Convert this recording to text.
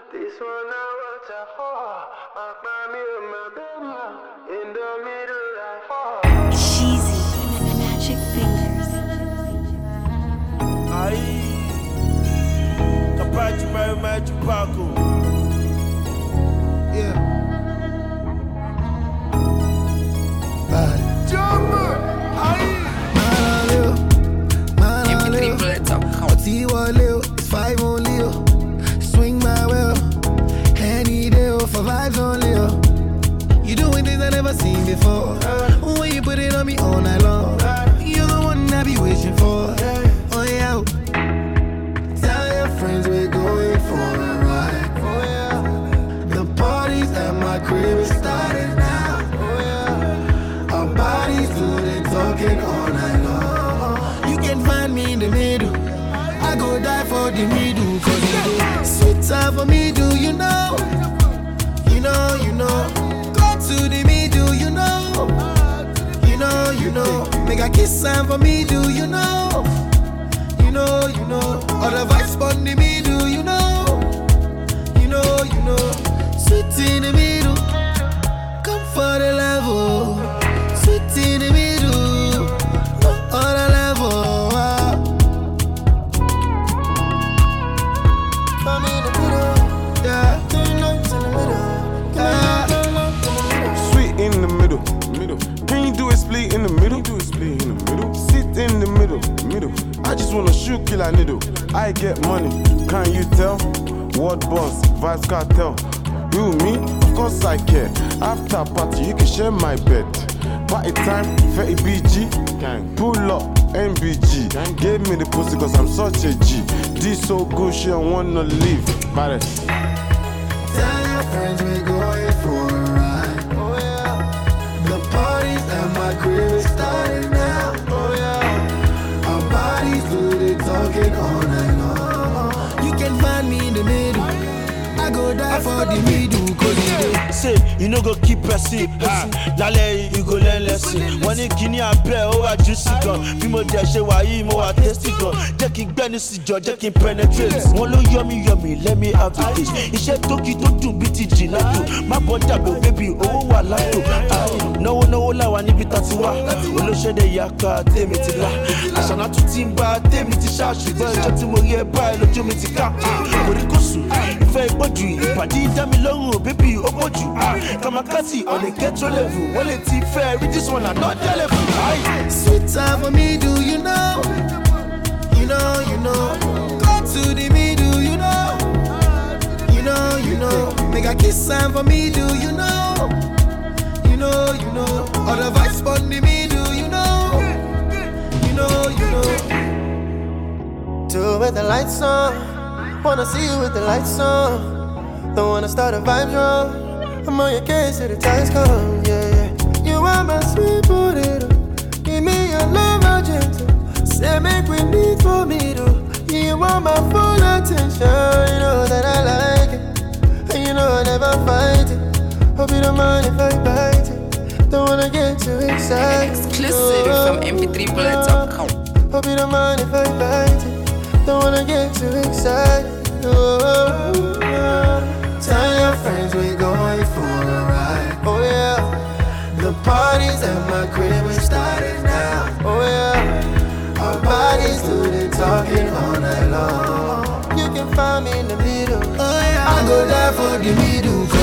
This one I want to hold. Me and my baby in the middle like fall. Cheesy, magic fingers. Aí, capaz de mais Paco. Yeah. It's 5 only. Swing my will. Any day for vibes only. You doing things I never seen before. When you put it on me all night long, you're the one I be wishing for. Oh yeah. Tell your friends we're going for a ride. Oh yeah. The parties at my crib is starting now. Oh yeah. Our bodies do the talking all night long. You can find me in the middle. I go die for the middle. Cause you do sweet time for me, do you know? You know. Go to the middle, you know. You know. Make a kiss time for me, do you know? You know. All the vibes on the middle, you know. You know. Sweet in the middle. Come for the level. Sweet in the middle. No other level. I'm in the middle. Yeah. Sweet in the middle. Can you do a split in the middle? Sit in the middle. I just wanna shoot, kill a needle. I get money, can you tell? Word boss, vibes cartel. You, me, of course I care. After party, you can share my bed. Party time, 30 BG. Gang. Pull up, MBG. Gang. Gave me the pussy cause I'm such a G. This so good, she don't wanna leave. Paris. Tell your friends we're going for a ride. Oh yeah. The parties at my crib is starting now. Oh yeah. Our bodies do the talking all night long. You can find me in the middle. I go die for the middle. Cause you do. Say, you no go keep pressing. Lálẹ́ you go learn lesson. Wọ́n ní kíní abẹ́ ó wà juicy gan. Bí mo jẹ ṣe wà yìí mo wà tasty gan. Jẹ́ kí n gbẹ́nu sí jọ, jẹ́ kí n penetrate. Wọ́n ló yummy, let me have the taste. Iṣẹ́ tókì tó dùn bí ti jìnnà dùn. Má bọ́ dàgbò bébì owó wà látò. Náwó làwà níbi tá ti wá. Olóṣèdè yàká tèmi ti là. Àṣànà tún ti ń bá tèmi ti ṣá. Ṣùgbọ́n ìjọ tí mo rí ẹ báyìí lójú mi ti ká. Kòríkòsù, ìfẹ́ ìpọ́jù, ìpàdé dá mi lọ́rùn bébì ó pọ̀jù. Kamakati on the ghetto level. Well, it's fair, this one another level. Sweet time for me, do you know? You know. Go to the middle, you know. You know. Make a kiss time for me, do you know? You know. All the vibes on the middle, you know. You know. Do with the lights on. Wanna see you with the lights on. Don't wanna start a vibe wrong. I'm on your case till the times come, yeah. You are my sweet potato. Give me your love, agenda. Say make we meet for me, though. You want my full attention. You know that I like it. And you know I never fight it. Hope you don't mind if I bite it. Don't wanna get too excited. Exclusive from mp3bullet.com. Hope you don't mind if I bite it. Don't wanna get too excited. Tell your friends we're going for a ride. Oh yeah. The parties at my crib are starting now. Oh yeah. Our bodies do the talking all night long. You can find me in the middle. Oh yeah. I go die for the middle.